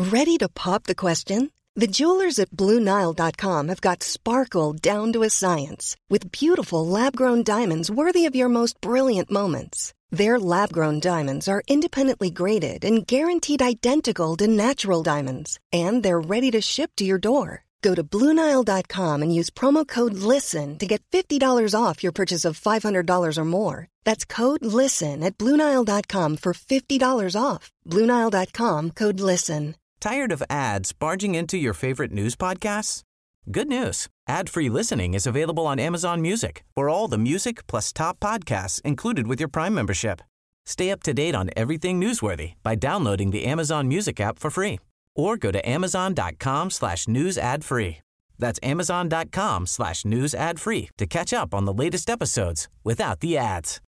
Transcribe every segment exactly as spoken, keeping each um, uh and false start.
Ready to pop the question? The jewelers at Blue Nile dot com have got sparkle down to a science with beautiful lab-grown diamonds worthy of your most brilliant moments. Their lab-grown diamonds are independently graded and guaranteed identical to natural diamonds, and they're ready to ship to your door. Go to Blue Nile dot com and use promo code LISTEN to get fifty dollars off your purchase of five hundred dollars or more. That's code LISTEN at Blue Nile dot com for fifty dollars off. Blue Nile dot com, code LISTEN. Tired of ads barging into your favorite news podcasts? Good news. Ad-free listening is available on Amazon Music for all the music plus top podcasts included with your Prime membership. Stay up to date on everything newsworthy by downloading the Amazon Music app for free or go to amazon.com slash news ad free. That's amazon.com slash news ad free to catch up on the latest episodes without the ads.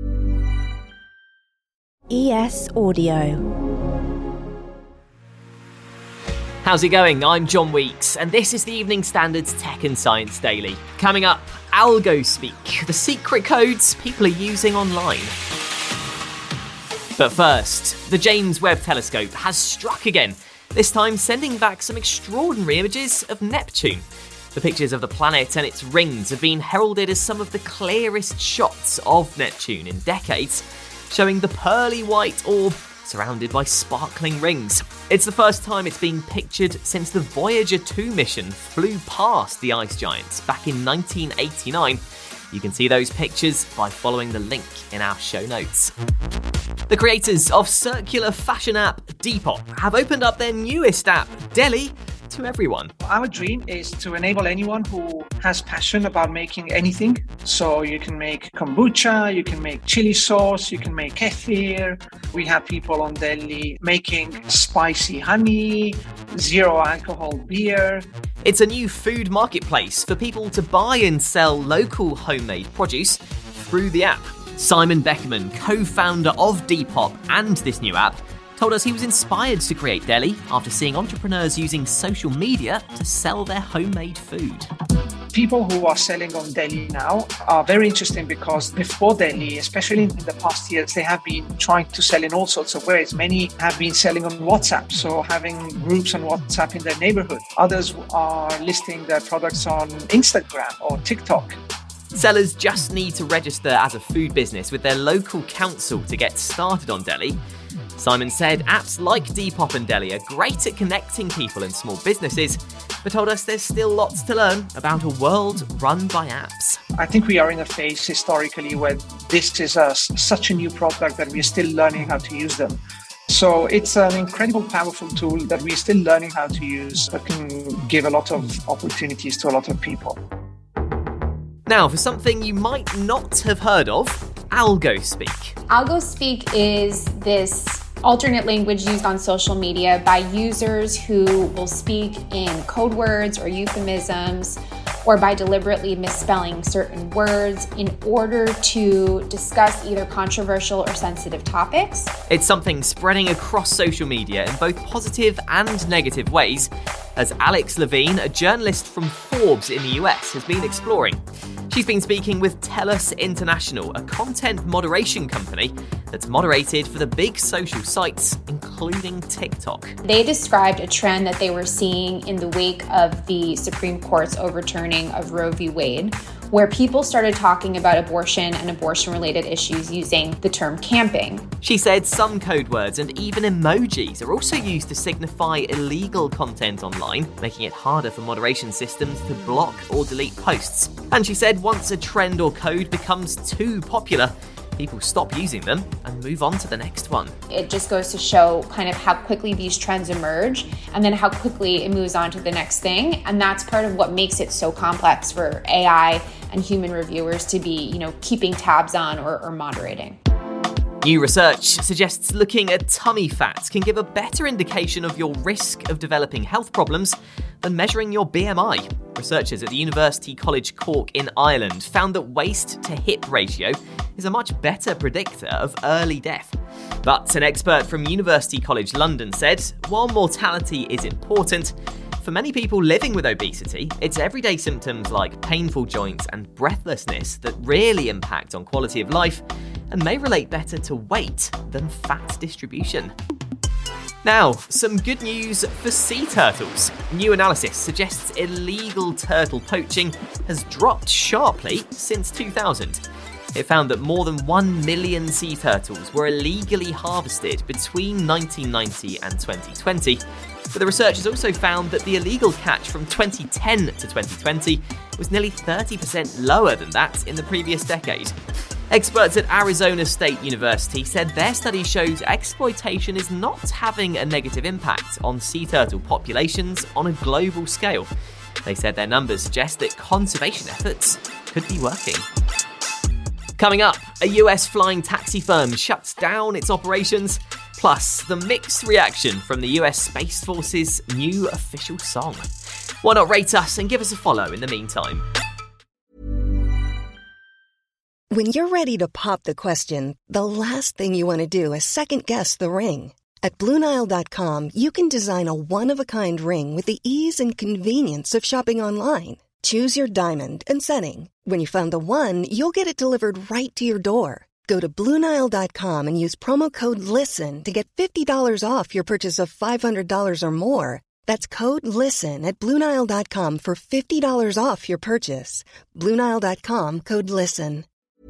E S Audio. How's it going? I'm John Weeks, and this is the Evening Standard's Tech and Science Daily. Coming up, AlgoSpeak, the secret codes people are using online. But first, the James Webb Telescope has struck again, this time sending back some extraordinary images of Neptune. The pictures of the planet and its rings have been heralded as some of the clearest shots of Neptune in decades, showing the pearly white orb surrounded by sparkling rings. It's the first time it's been pictured since the Voyager two mission flew past the ice giants back in nineteen eighty-nine. You can see those pictures by following the link in our show notes. The creators of circular fashion app Depop have opened up their newest app, Deli, to everyone. Our dream is to enable anyone who has passion about making anything. So you can make kombucha, you can make chili sauce, you can make kefir. We have people on Deli making spicy honey, zero alcohol beer. It's a new food marketplace for people to buy and sell local homemade produce through the app. Simon Beckerman, co-founder of Depop and this new app, told us he was inspired to create Deli after seeing entrepreneurs using social media to sell their homemade food. People who are selling on Deli now are very interesting because before Deli, especially in the past years, they have been trying to sell in all sorts of ways. Many have been selling on WhatsApp, so having groups on WhatsApp in their neighborhood. Others are listing their products on Instagram or TikTok. Sellers just need to register as a food business with their local council to get started on Deli. Simon said apps like Depop and Deli are great at connecting people and small businesses, but told us there's still lots to learn about a world run by apps. I think we are in a phase historically where this is a, such a new product that we're still learning how to use them. So it's an incredible, powerful tool that we're still learning how to use, that can give a lot of opportunities to a lot of people. Now, for something you might not have heard of, AlgoSpeak. AlgoSpeak is this alternate language used on social media by users who will speak in code words or euphemisms, or by deliberately misspelling certain words in order to discuss either controversial or sensitive topics. It's something spreading across social media in both positive and negative ways, as Alex Levine, a journalist from Forbes in the U S, has been exploring. She's been speaking with TELUS International, a content moderation company that's moderated for the big social sites, including TikTok. They described a trend that they were seeing in the wake of the Supreme Court's overturning of Roe v. Wade, where people started talking about abortion and abortion-related issues using the term camping. She said some code words and even emojis are also used to signify illegal content online, making it harder for moderation systems to block or delete posts. And she said once a trend or code becomes too popular, people stop using them and move on to the next one. It just goes to show kind of how quickly these trends emerge and then how quickly it moves on to the next thing. And that's part of what makes it so complex for A I and human reviewers to be, you know, keeping tabs on or, or moderating. New research suggests looking at tummy fat can give a better indication of your risk of developing health problems than measuring your B M I. Researchers at the University College Cork in Ireland found that waist to hip ratio is a much better predictor of early death. But an expert from University College London said, while mortality is important, for many people living with obesity, it's everyday symptoms like painful joints and breathlessness that really impact on quality of life and may relate better to weight than fat distribution. Now, some good news for sea turtles. New analysis suggests illegal turtle poaching has dropped sharply since two thousand. It found that more than one million sea turtles were illegally harvested between nineteen ninety and twenty twenty. But the researchers also found that the illegal catch from twenty ten to twenty twenty was nearly thirty percent lower than that in the previous decade. Experts at Arizona State University said their study shows exploitation is not having a negative impact on sea turtle populations on a global scale. They said their numbers suggest that conservation efforts could be working. Coming up, a U S flying taxi firm shuts down its operations, plus the mixed reaction from the U S Space Force's new official song. Why not rate us and give us a follow in the meantime? When you're ready to pop the question, the last thing you want to do is second-guess the ring. At Blue Nile dot com, you can design a one-of-a-kind ring with the ease and convenience of shopping online. Choose your diamond and setting. When you find the one, you'll get it delivered right to your door. Go to Blue Nile dot com and use promo code LISTEN to get fifty dollars off your purchase of five hundred dollars or more. That's code LISTEN at Blue Nile dot com for fifty dollars off your purchase. Blue Nile dot com, code LISTEN.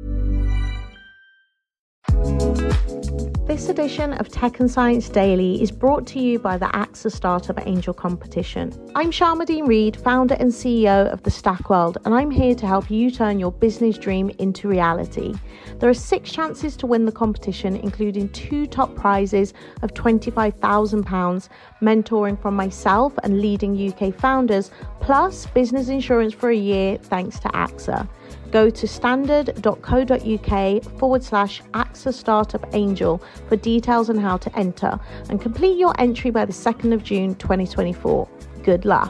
This edition of Tech and Science Daily is brought to you by the AXA Startup Angel Competition. I'm Sharmadean Reid, founder and C E O of The Stack World, and I'm here to help you turn your business dream into reality. There are six chances to win the competition, including two top prizes of twenty-five thousand pounds, mentoring from myself and leading U K founders, plus business insurance for a year thanks to AXA. Go to standard.co.uk forward slash AXA Startup Angel for details on how to enter and complete your entry by the second of June twenty twenty-four. Good luck.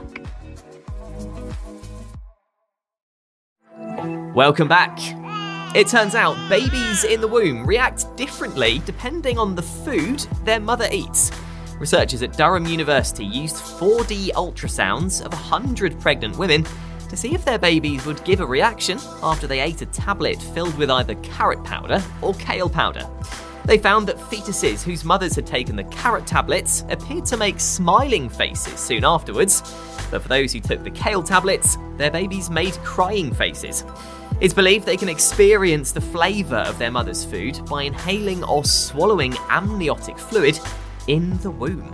Welcome back. It turns out babies in the womb react differently depending on the food their mother eats. Researchers at Durham University used four D ultrasounds of one hundred pregnant women to see if their babies would give a reaction after they ate a tablet filled with either carrot powder or kale powder. They found that fetuses whose mothers had taken the carrot tablets appeared to make smiling faces soon afterwards, but for those who took the kale tablets, their babies made crying faces. It's believed they can experience the flavour of their mother's food by inhaling or swallowing amniotic fluid in the womb.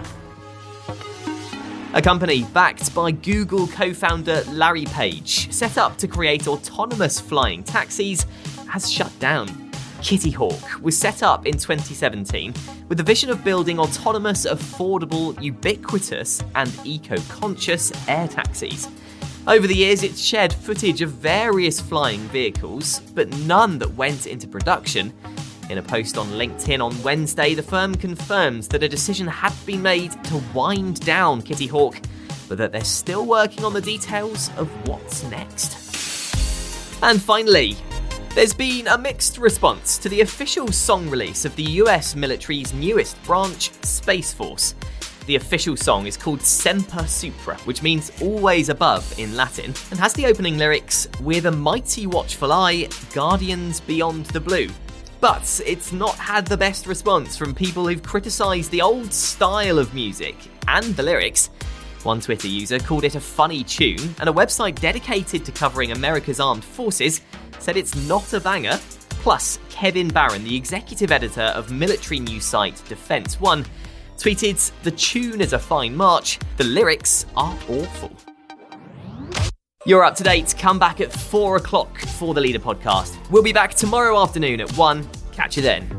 A company backed by Google co-founder Larry Page, set up to create autonomous flying taxis, has shut down. Kitty Hawk was set up in twenty seventeen with the vision of building autonomous, affordable, ubiquitous, and eco-conscious air taxis. Over the years, it's shared footage of various flying vehicles, but none that went into production. In a post on LinkedIn on Wednesday, the firm confirms that a decision had been made to wind down Kitty Hawk, but that they're still working on the details of what's next. And finally, there's been a mixed response to the official song release of the U S military's newest branch, Space Force. The official song is called Semper Supra, which means always above in Latin, and has the opening lyrics, "With a mighty watchful eye, guardians beyond the blue." But it's not had the best response from people who've criticised the old style of music and the lyrics. One Twitter user called it a funny tune, and a website dedicated to covering America's armed forces said it's not a banger. Plus, Kevin Barron, the executive editor of military news site Defense One, tweeted, "The tune is a fine march, the lyrics are awful." You're up to date. Come back at four o'clock for the Leader podcast. We'll be back tomorrow afternoon at one. Catch you then.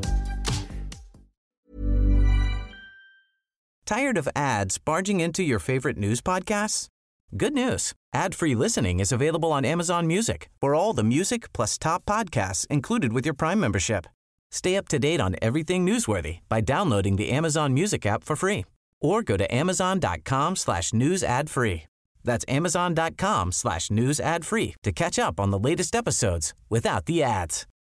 Tired of ads barging into your favorite news podcasts? Good news. Ad-free listening is available on Amazon Music for all the music plus top podcasts included with your Prime membership. Stay up to date on everything newsworthy by downloading the Amazon Music app for free or go to amazon.com slash news ad free. That's amazon.com slash news ad free to catch up on the latest episodes without the ads.